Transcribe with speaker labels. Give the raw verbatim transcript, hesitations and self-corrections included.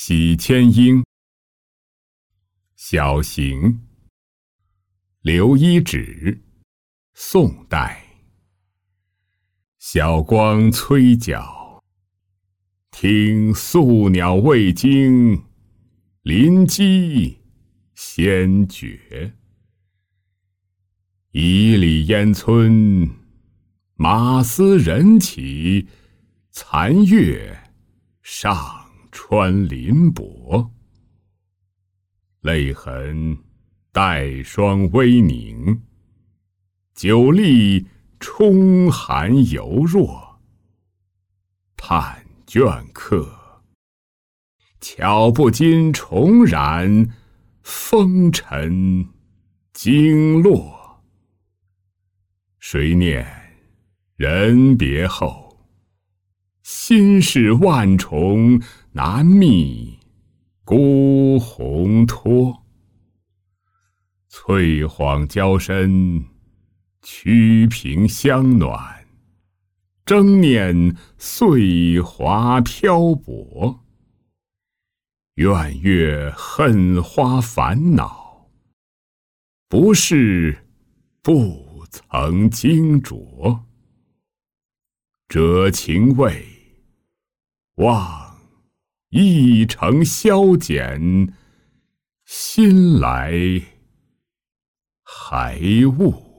Speaker 1: 喜迁莺。小行，刘一指，宋代。晓光催角，听宿鸟未惊，林鸡先觉。一里烟村，马嘶人起，残月上穿林柏。泪痕带霜微凝，酒力冲寒犹弱。叹倦客，巧不禁重染风尘经络。谁念人别后，心事万重难觅孤鸿托。翠幌娇身，曲屏香暖，争念岁华漂泊。怨月恨花烦恼，不是不曾经着。折情味，望一城消减，心来还误。